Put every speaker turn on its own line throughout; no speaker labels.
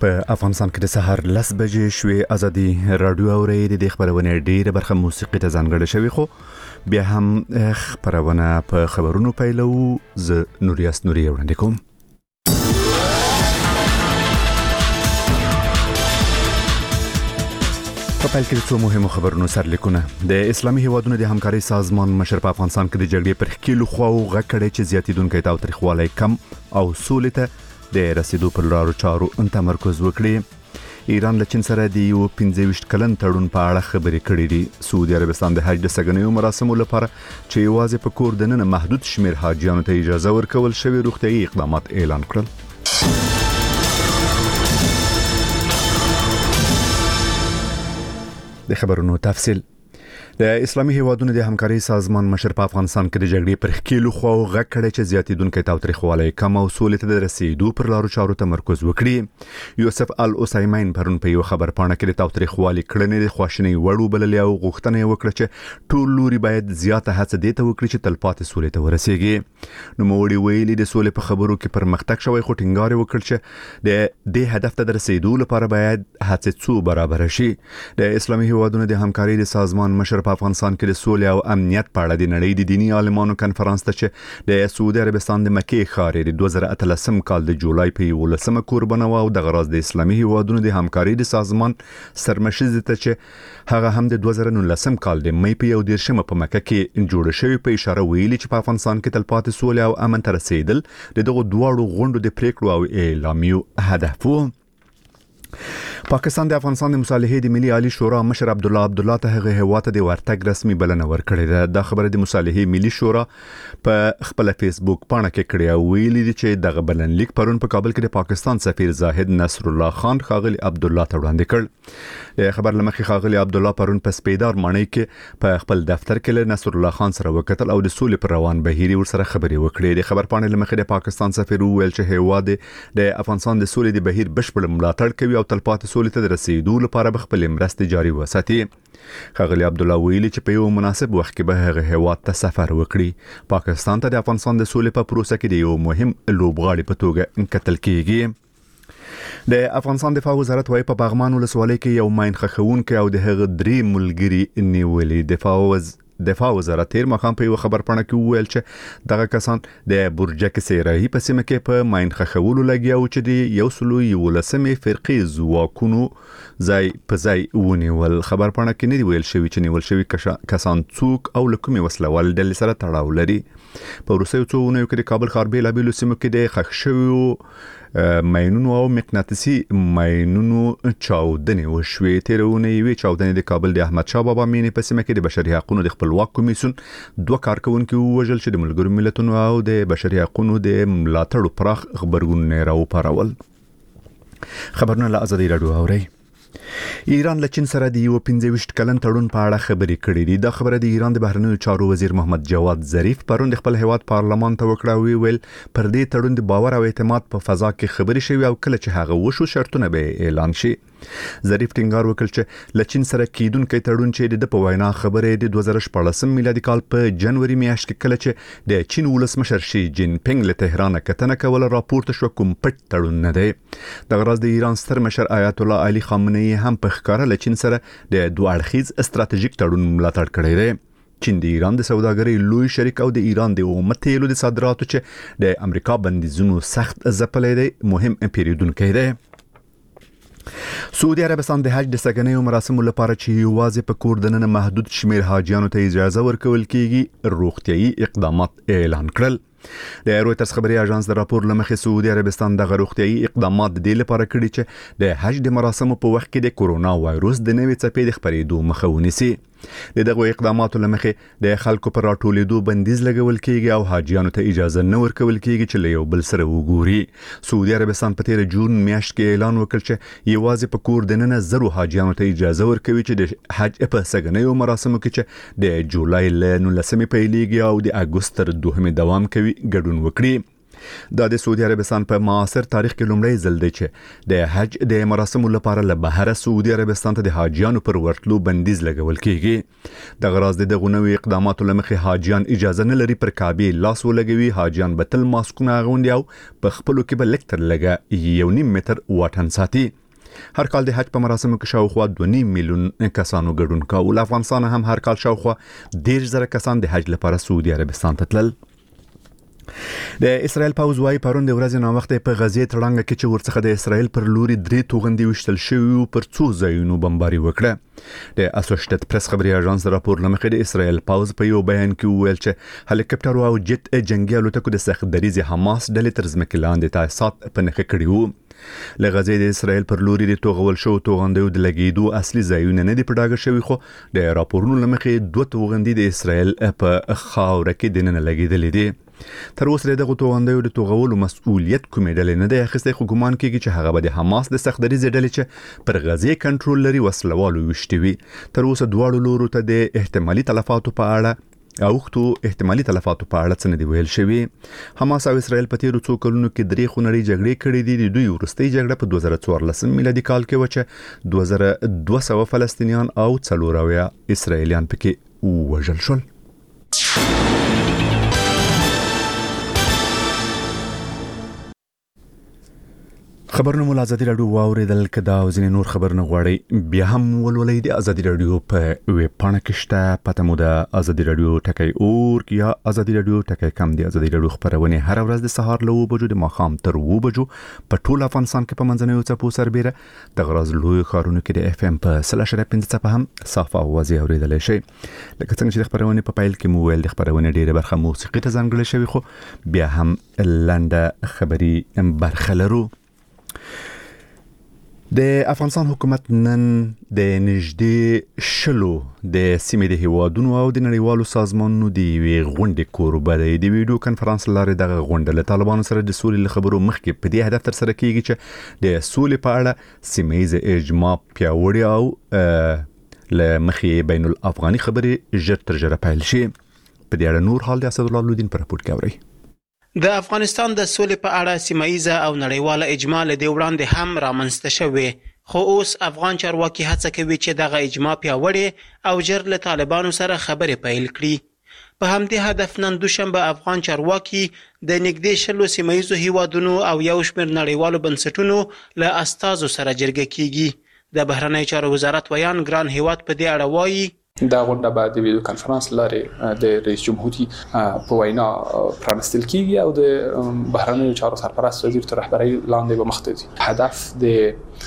په افغانستان کې د سحر 10 بجې شوې ازادي رادیو اوري د خبرونه ډیره برخه موسیقي ته ځانګړې شوی خو بیا هم خبرونه په خبرونو پیلو ز نوریاس نوري وړاندې کوم. په پیل کې څو مهمو خبرونو سرلیکونه. د اسلامي هیوادونو د همکاري سازمان مشر په افغانستان کې د جګړې پر خکیلو خواو غکړې چې زیاتیدونکو تاوتریخوالی کم او سولې ته د رسیدو پر لارو چارو تمرکز وکړي. ایران له چین سره د 25 کلن تړون په اړه خبرې کړې دي. سعودي عربستان د حج د سګنیو مراسمو لپاره چې یوازې په کور دننه محدود شمیر حاجیانو ته اجازه ورکول شوی روغتیايي اقدامات اعلان کړل. د خبرونو تفصیل. د اسلامي هیوادونو د همکاري سازمان مشر په افغانستان کې د جګړې پر خکیلو خواو غکړې چې زیاتیدونکو تاوتریخوالی کم او سولې ته د رسیدو پر لارو چارو تمرکز وکړي. یوسف العثیمین پرون په یو خبر پاڼه کې د تاوتریخوالي کړنې د خواشنۍ وړو بللې او غوښتنه وکړه چې ټول لوري باید زیاته هڅه دې ته وکړي چې تلپاتې سولې ته ورسیږي. نو موړي ویلي د سولې په خبرو کې پرمختګ شوی خو ټینګار وکړ چې د دې هدف ته د رسیدو لپاره باید هڅې څو برابر شي. د اسلامي هیوادونو د همکاري د سازمان مشر په افغانستان کې د سولې او امنیت په اړه د نړۍ د دینی عالمانو کنفرانس ته چې د سعودي عربستان د مکې ښار د 2013 کال د جولای په 11مه قربانه و او د غراز د اسلامي هیوادونو د همکاري د سازمان سرمشر ته چې هغه هم د 2019 کال د مې په 11مه په مکه کې جوړ شوی په اشاره ویلي چې په افغانستان کې تلپاتې سولې او امن ته رسیدل دغه دواړو غونډو د پریکړو او اعلامیو هدف و. پاکستان د افغانستان د مصالحې د ملي عالی شورا مشر عبدالله ته هغه هواته د ورتګ رسمي بلنه ورکړې ده. دا خبره د مصالحې ملي شورا په خپل فیسبوک پاڼه کې کړې او ویلي دي چې دغه بلنلیک پرون په کابل کې د پاکستان سفیر زاهد نصر الله خان خاغلی عبدالله ته وړاندې کړ. خبر لمخې خاغلی عبدالله پرون په سپیدار ماڼۍ کې په خپل دفتر کې له نصر الله خان سره وکتل او د سولې پر روان بهیري ورسره خبرې وکړې. د خبر پاڼې لمخې د پاکستان سفیر ویل چې هیواد د افغانستان د سولې د بهیر بشپړ ملاتړ کوي او تلپاتې سولې ته د رسیدو لپاره خپل مرستې جاري وساتي. خاغلی عبدالله ویلي چې په یو مناسب وخت کې به هغه هیواد ته سفر وکړي. پاکستان ته د افغانستان د سولې په پروسه کې د یو مهم لوبغاړي په توګه کتل کیږي. د افغانستان دفاع وزارت وايي په باغمان ولسوالۍ کې یو ماین خښونکي او د هغه درې ملګري نیولې. دفاع وزارت تیر مخام په یو خبر پاڼه کې وویل چې دغه کسان د برجک سیراهي په سیمه کې په ماین خښولو لګیا او چې د 111 فرقې ځواکونو ځای په ځای ونیول. خبر پاڼه کې نه دی ویل شوی چې نیول شوی کسان څوک او لکومي وسلوال ډلې سره تړاو لري. په وروستیو څو ونیو کې د کابل ښار بیلابېلو سیمو کې د ښخ شویو ماینونو او مقناطیسي ماینونو چاودنې وشوې. تیرونه یوې چاودنې د کابل د احمد شاه بابا مینې په سیمه کې د بشري حقوقو د خپلواک کمیسیون 2 کارکونکو وژل چې د ملګرو ملتونو او د بشري حقوقو د ملاتړ پراخ خبرګون راوپارول. خبرونه له ازادي رادیو اوري. ایران له چین سره د 25 کلن تړون په اړه خبرې کړې دي. دا خبره د ایران د بهرنیو چارو وزیر محمد جواد ظریف پرون د خپل هیواد پارلمان ته وکړه او ویل پر دې تړون د باور او اعتماد په فضا کې خبرې شوي او کله چې هغه وشو شرطونه به اعلان شي. ظریف ټینګار وکړ چې له چین سره کېدونکو تړون چې د په وینا خبره د 2014 میلادي کال په جنوري میاشت کې کله چې د چین ولسمشر شي جین پینګ له تهران کتنه کوله راپورته شو کوم پټ تړون نه دی. د غراز د ایران ستر مشر آیت الله علي خامنه‌ای هم په ښکاره له چین سره د دوه اړخیز استراتیژیک تړون ملاتړ کړی دی. چین د ایران د سوداګرۍ لوی شریک او د ایران د اومه تیلو د صادراتو چې د امریکا بندیزونو سخت ځپلې دی مهم پیریدونکی دی. سعودي عربستان د حج د سګنیو مراسمو لپاره چې یوازې په کور دننه محدود شمیر حاجیانو ته اجازه ورکول کیږي روغتيایي اقدامات اعلان کړل. د رويټرز خبري اژانس د راپور لمخې سعودي عربستان د روغتيایي اقدامات د لپاره کړی چې د حج د مراسمو په وخت کې د کورونا وایروس د نوې څپې د خپرېدو مخه ونیسي. دغه اقداماتو لمخې د خلکو پر راټولېدو بندیز لګول کیږي او حاجیانو ته اجازه نه ورکول کیږي چې له یو بل سره وګوري. سعودي عربستان په تیر جون میاشت کې اعلان وکړ چې یوازې په کور دننه زرو حاجیانو ته اجازه ورکوي چې د حج په سګنیو مراسمو کې چې د جولای له 19 پیلېږي او د اګوست تر 2 دوام کوي ګډون وکړي. د سعودي عربستان په معاصر تاریخ کې لومړی ځل دی چې د حج د مراسمو لپاره له بهر سعودي عربستان ته د حاجیانو پر ورتلو بندیز لګول کیږي. د غراض د غونوي اقداماتو لمخې حاجیان اجازه نه لري پر کعبه لاس ولګوي. حاجیان به تل ماسکونه اغوندي او په خپلو کې به لکتر لګا 1.5 متر واټن ساتي. هر کال د حج په مراسمو کې شاوخوا 2.5 میلیون کسانو ګډون کاوه. افغانستان هم هر کال شاوخوا 10,000 کسان د حج لپاره سعودي عربستان ته تلل. د اسرائیل پوځ وايي پرون د ورځې نامخته په غزې تړانګه کې چې ورڅخه د اسرائیل پر لوري 3 توغندي وشتل شوی پر څو ځایونو بمباري وکړه. د اسوسییټډ پریس خبري اژانس راپور لمخې د اسرائیل پوځ په یو بیان کې ویل چې هلیکاپټر او جت جنگي الوتکو د سخت دریزي حماس ډلې تر ځمکې لاندې تاسات په نخښه کړی وو. لغزې د اسرائیل پر لوري د توغول شو توغندیو د لګیدو اصلي ځایونه نه دی پډاګه شوی خو د راپورونو لمخې 2 توغندي د اسرائیل په خاور کې د نه لګیدل دي. تر اوسه دغه توغندیو د توغولو مسؤلیت کومې ډلې نه دی اخیسته. خو ګومان کیږي چې هغه به د حماس د سخت دریزي ډلې چې پر غزې کنټرول لري وسلوالو وشتوي. تر اوسه دواړو لورو ته د احتمالي تلفاتو په اړه اوختو احتمالي تلفاتو په اړه څه نه دی ویل شوی. حماس او اسرائیل په تیرو څو کلونو کې 3 خونړۍ جګړې کړې دي. د دوی وروستۍ جګړه په 2014 میلادي کال کې و چې 2200 فلسطینیان او 400 اسرائیلیان پکې وژل شول. خبرونه مول ازادي رادیو واوریدل کدا او ځینې نور خبرونه غواړي بیا هم ولولئ د ازادي رادیو په ویب پاڼه کې شته. پته مو د ازادي رادیو ټکی اور یا ازادي رادیو ټکی کم دی. ازادي رادیو خبرونه هر ورځ د سهار له 9 بجو د ماښام تر 2 بجو په ټول افغانستان کې په منځنوي چپو سربېره د غراز لوی خارونو کې د اف ام په 3.15 په هم صاف اوازي اوریدل شي. لکه څنګه چې د خبرونه په پایل کې مو ویل د خبرونه ډیره برخه موسیقي ته ځانګړې شوی خو بیا هم لنډه خبري برخه لرو. د افغانستان حکومت نن د نږدې شلو د سیمې د هیوادونو او د نړیوالو سازمانونو د غونډې کوربه دی. د ویډیو کانفرنس لارې دغه غونډه له طالبانو سره د سولې خبرو مخکې په دې هدف تر سره کیږي چې د سولې په اړه سیمه‌ییز اجماع پیاوړی او له مخې بین الافغاني خبرې ژر تر ژره پیل شي. په دې اړه نور حال د اسد الله لودین پر راپور کې اوري.
د افغانستان د سولې په اړه سیمه‌ییزه او نړیواله اجماع له دې وړاندې هم رامنځته شوې، خو اوس افغان چارواکي هڅه کوي چې دغه اجماع پیاوړې او ژر له طالبانو سره خبرې پیل کړي. په همدې هدف نن دوشنبه افغان چارواکي د نږدې شلو سیمه‌ییزو هیوادونو او یو شمېر نړیوالو بنسټونو له استازو سره جرګه کیږي. د بهرنی چارو وزارت ویان ګران هیواد په دې اړه وایي
دا غونډه بعد د ویډیو کانفرنس لارې د رئیس جمهوریت په وینا پرانستل کیږي او د بهرنیو چارو سرپرست وزیر تر رهبرۍ لاندې به مخته ځي. هدف د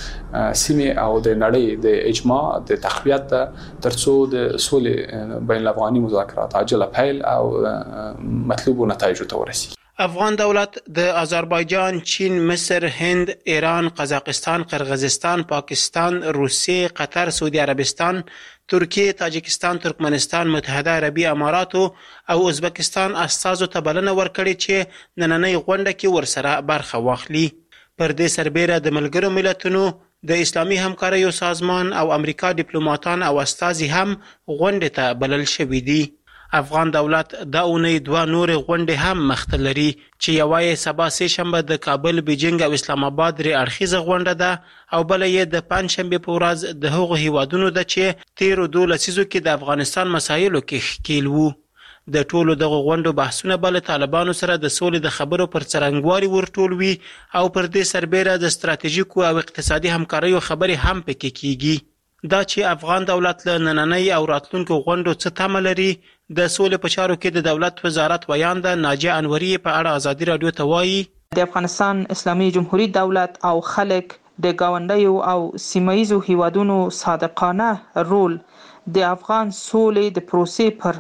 سیمې او د نړۍ د اجماع د تقویت ترڅو د سولې بین الافغاني مذاکرات عاجله پیل او مطلوب نتایج ته ورسیږي.
افغان دولت د آذربایجان، چین، مصر، هند، ایران، قزاقستان، قرغیزستان، پاکستان، روسیه، قطر، سعودي عربستان، ترکیه، تاجکستان، ترکمنستان، متحده عربي اماراتو او ازبکستان استازو ته بلنه ورکړې چې نننۍ غونډه کې ورسره برخه واخلي. پر دې سربېره د ملګرو ملتونو د اسلامي همکاریو سازمان او امریکا ډیپلوماټان او استازي هم غونډې ته بلل شوي دي. افغان دولت دا اونۍ 2 نورې غونډې هم مخته لري چې یوه یې سبا سه شنبه د کابل، بیجینګ او اسلام آباد 3 اړخیزه غونډه ده او بله یې د پنجشنبې په ورځ د هغو هیوادونو ده چې تیرو 2 لسیزو کې د افغانستان مسایلو کې ښکیل وو. د ټولو دغه غونډو بحثونه به له طالبانو سره د سولې د خبرو پر څرنګوالي ورټول وي او پر دې سربېره د ستراتیژیکو او اقتصادي همکاریو خبرې هم پکې کیږي. دا چې افغان دولت له نننۍ او راتلونکو غونډو څه تمه لري، د سولې په چارو کې د دولت وزارت ویانده ناجیه انوري په اړه ازادي رادیو ته وایي
د افغانستان اسلامي جمهوریت دولت او خلک د گاونډیو او سیمه‌ییزو هیوادونو صادقانه رول د افغان سولې د پروسې پر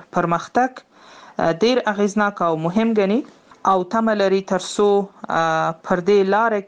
پرمختګ ډیر اغیزناک او مهم ګڼي او تمه لري ترڅو پر دې لار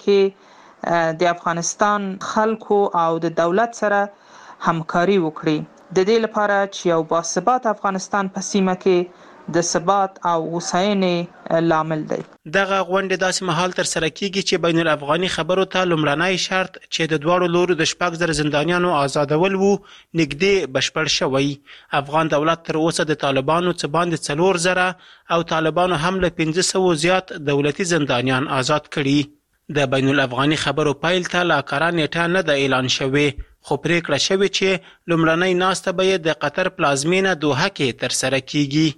کې د افغانستان خلکو او د دولت سره همکاري وکړي، د دې لپاره چې یو باثبات افغانستان په سیمه کې د ثبات او هوساینې لامل دی.
دغه غونډه داسې مهال تر سره کیږي چې بین الافغاني خبرو ته لومړنی شرط چې د دواړو لورو د 6,000 زندانیانو آزادول وو نږدې بشپړ شوی. افغان دولت تر اوسه د طالبانو څخه باندې 4,000 او طالبانو هم له 500 زیات دولتي زندانیان آزاد کړي. د بین الافغاني خبرو پایل ته لا کاره نیټه نه ده اعلان شوې، خو پریکړه شوې چې لومړنۍ ناسته به یې د قطر پلازمینه دوحه کې تر سره کیږي.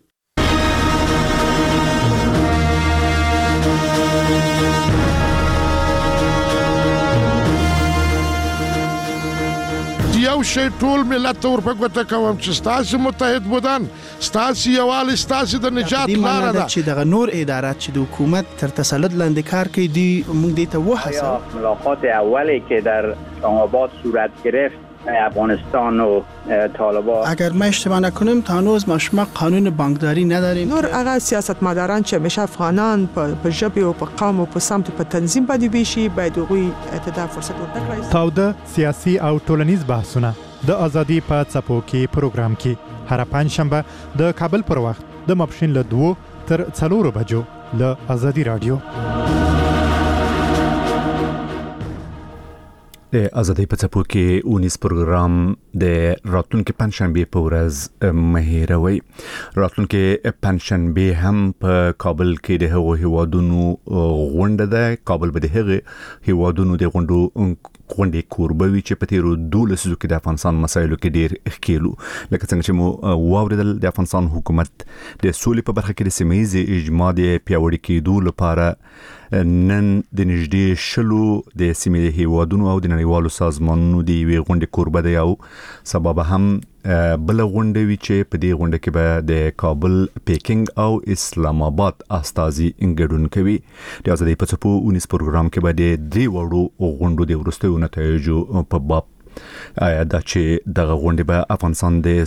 یو شی ټول ملت ته ورپګوته کوم چې ستاسو متحد بودن، ستاسو یووالی، ستاسو د نجات لاره ده.
چې دغه نور ادارات چې د حکومت تر تسلط لاندې کار کوي دی موږ دې ته وهڅوو.
ملاقات اولی که در اسلام آباد صورت گرفت افغانستان و طالبان،
اگر ما اشتباه نکنیم تا هنوز ما قانون بانکداری نداریم.
نور هغه سیاستمداران چې همیشه افغانان په ژبه او په قوم او په سمت په تنظیم باندې ویشي باید هغوی ته فرصت ورکړي.
تاوده سیاسي او ټولنیز بحثونه د ازادي په څپو کې پروګرام کې هر پنځشنبه د کابل پر وخت د ماپښین له 2 تر 4 بجو له ازادي رادیو.
د ازادۍ په څپو کې اونیس پروګرام د راتلونکي پنځشنبه په ورځ مهیروي. راتلونکي پنځشنبه هم په کابل کې د هغو هیوادونو غونډه ده. کابل به د هغو هیوادونو د غونډې کوربوي چې په تیرو 12 لسیزو کې د افغانستان مسایلو کې ډیر ښکیلو، لکه څنګه چې مو واوریدل د افغانستان حکومت د سولې په برخه کې د سیمه‌ییز اجماع د پیاوړي کېدو لپاره نن د نږدې 10 د سیمې هیوادونو او د نړیوالو سازمانونو د یوې غونډې کوربه دی، او سبب هم بل غونډه وی چې په دې غونډه کې به د کابل، پیکینګ او اسلام آباد استازي ګډون کوي. د ازادۍ په څپو اونیس پروګرام کې به د دې وړو غونډو د وروستیو نتایجو په باب دا چې دغه غونډه به افغانستان د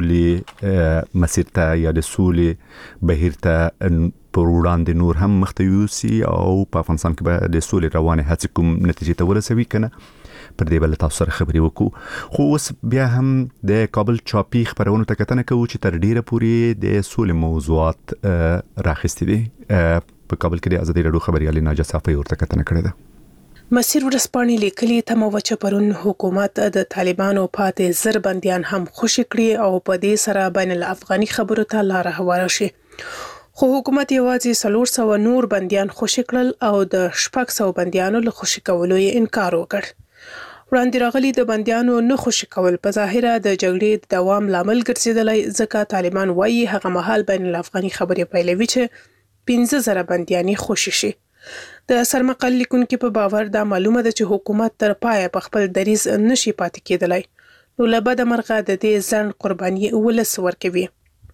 سولې مسیر ته یا د سولې بهیر ته پر وړاندې نور هم مخته یوسي او په افغانستان کې به د سولې روانه هڅې کوم نتیجې ته ورسوي کنه. پر دې بل تاسو سره خبرې وکړو، خو اوس بیا هم د کابل چاپی خبرونو ته کتنه کوو چې تر ډیره پورې د سولې موضوعات راخستې دي. په کابل کې د ازادي رادیو خبريالي ناجا صافي ورته کتنه کړې ده.
مسیر ورسپانې لیکلي تموچ پرون حکومت د طالبانو پاتې زر بنديان هم خوشی کړی او په دې سره بین الافغاني خبرو ته لار هواره شي. خو حکومت یوازې 400 نور بنديان خوشی کړل او د 600 بنديانو له خوشی کولو یې انکار وکړ. وړاندې راغلي د بنديانو نه خوشی کول په ظاهره د جګړې د دوام لامل ګرځیدلی، ځکه طالبان وایي هغه مهال بین الافغاني خبرې پیلوي چې 15,000 بنديان خوشی شي. د سرمقال لیکونکو په باور دا معلومه ده چې حکومت تر پایه په خپل دریز نشي پاتې کېدلی، نو له بده مرغه د دې ځنډ قرباني ولس ورکوي.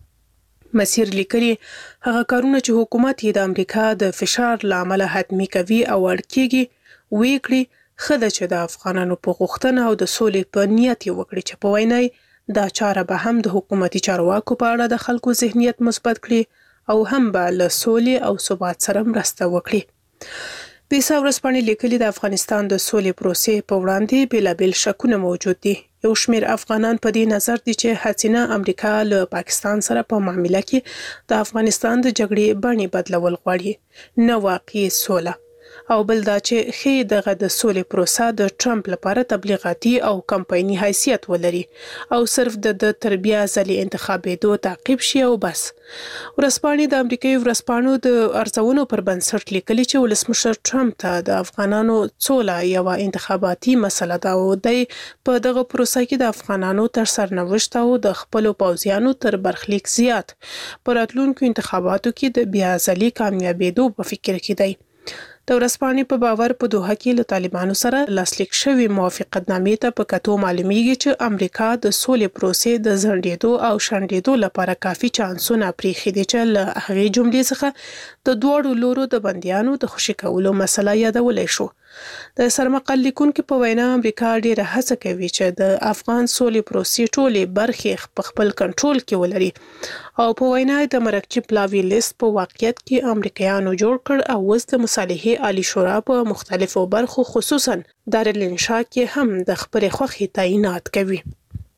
مسیر لیکلي هغه کارونه چې حکومت یې د امریکا د فشار لامل حتمی کوي او ورکیږي وکړي خدای چې د افغانانو په غوښتنه او د سولې په نیت یې وکړي چې په وینای دا چاره به هم د حکومتي چارواکو په اړه د خلکو ذهنیت مثبت کړي او هم به له سولې او ثبات سره مرسته وکړي. بیسا ورسپانې لیکلي د افغانستان د سولې پروسې په وړاندې بېلابېل شکونه موجود دي. یو شمېر افغانان په دې نظر دي چې هڅینه امریکا له پاکستان سره په معامله کې د افغانستان د جګړې بڼې بدلول غواړي، نه واقعي سوله. او بل دا چې خې دغه د سولې پروسه د ټرمپ لپاره تبلیغاتي او کمپایني حیثیت ولري او صرف د تربیه ځلې انتخابېدو تعقیب شي او بس. ورسپانې د امریکایي ورسپانو د ارزونو پر بنسټ لیکلي چې ولسمشر ټرمپ ته د افغانانو سوله یوه انتخاباتي مسله ده او دی په دغه پروسه کې د افغانانو تر سرنوشت او د خپلو پوځیانو تر برخلیک زیات په راتلونکو انتخاباتو کې د بیا ځلې کامیابېدو په فکر کې دی. د ورسپانې په باور په دوحه کې له طالبانو سره لاسلیک شوی موافقتنامې ته په کتو معلومیږي چې امریکا د سولې پروسې د ځنډېدو او شنډېدو لپاره کافي چانسونه پریښي دي چې له هغې جملې څخه د دواړو لورو د بندیانو د خوشي کولو مسله یادولی شو. د سرمقال لیکونکو په وینا امریکا ډیره هڅه کوي چې د افغان سولې پروسې ټولې برخې په خپل کنټرول کې ولري او په وینا د مرکچی پلاوی لیست په واقعیت کې امریکایانو جوړ کړ او اوس د مصالحې عالی شورا په مختلفو برخو خصوصا دارالانشا کې هم د خبرې خوخي تعینات کوي.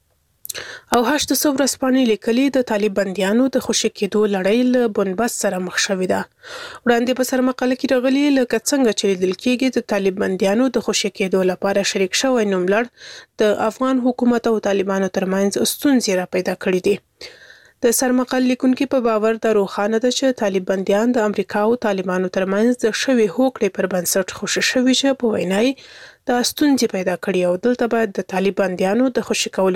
او 800 ورځپاڼې لیکلي د طالب بنديانو د خوشي کېدو لړۍ له بنبست سره مخ شوې ده. وړاندې په سرمقاله کې راغلي لکه څنګه چې لیدل کېږي د طالب بنديانو د خوشي کېدو لپاره شریک شوی نوملړ د افغان حکومت او طالبانو ترمنځ ستونزې را پیدا کړې دي. د سرمقال لیکونکو په باور د روښانه ده چې طالب بنديان د امریکا او طالبانو ترمنځ د شوی هوکړې پر بنسټ خوشي شوي چې په وینای د ستونزې پیدا کړې او دلته باید د طالب بنديانو د خوشي کولو